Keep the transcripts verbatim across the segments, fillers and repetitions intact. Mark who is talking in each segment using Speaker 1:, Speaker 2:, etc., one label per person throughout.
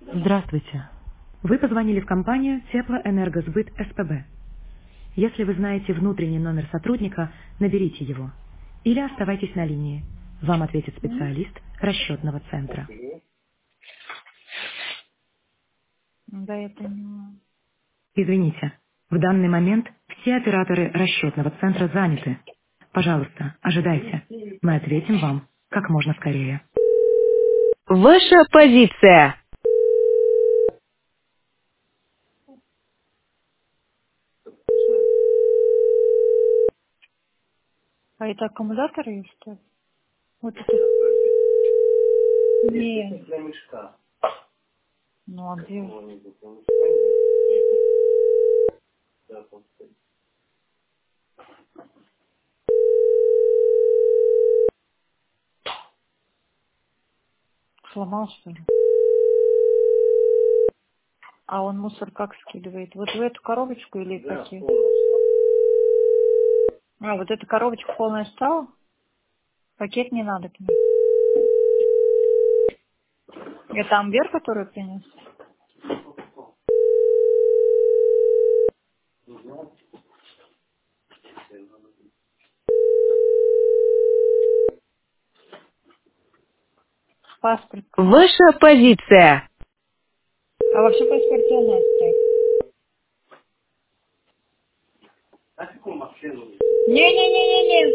Speaker 1: Здравствуйте. Вы позвонили в компанию Теплоэнергосбыт СПБ. Если вы знаете внутренний номер сотрудника, наберите его. Или оставайтесь на линии. Вам ответит
Speaker 2: М?
Speaker 1: специалист расчетного центра.
Speaker 2: Да, я поняла.
Speaker 1: Извините, в данный момент все операторы расчетного центра заняты. Пожалуйста, ожидайте. Мы ответим вам как можно скорее. Ваша позиция.
Speaker 2: А это аккумуляторы есть, что ли? Вот это. Нет. Ну, а где? Сломал, что ли? А он мусор как скидывает? Вот в эту коробочку или в какие? А, вот эта коробочка полная стала? Пакет не надо к ней. Это амбер, который принес? Паспорт.
Speaker 1: Ваша позиция.
Speaker 2: А вообще паспорт у нас так. Не-не-не-не-не.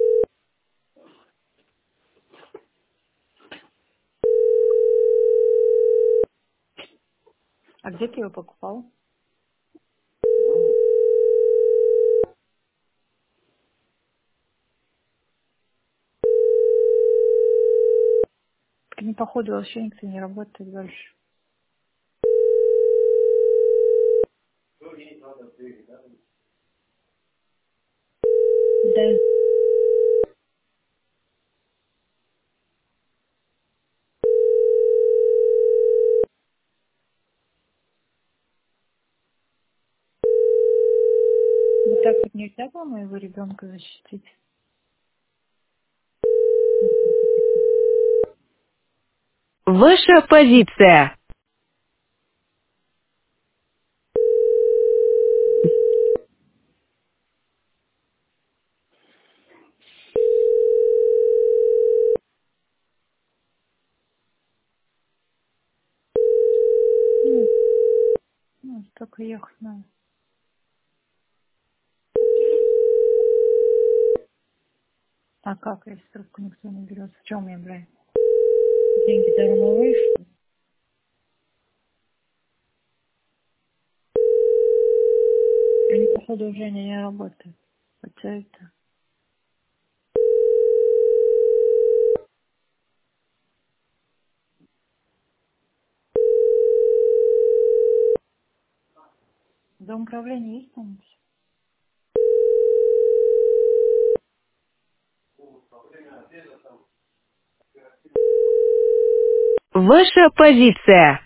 Speaker 2: А где ты его покупал? Так не походу вообще никто не работает дальше. Да. Вот так вот нельзя было моего ребенка защитить?
Speaker 1: Ваша позиция.
Speaker 2: Ну, ну, только ехать надо. А как, если трубку никто не берет? В чем я брать? Деньги дармовые, что ли? Они, походу, уже не, не работают. Хотя это... Дом управления есть там?
Speaker 1: Ваша позиция.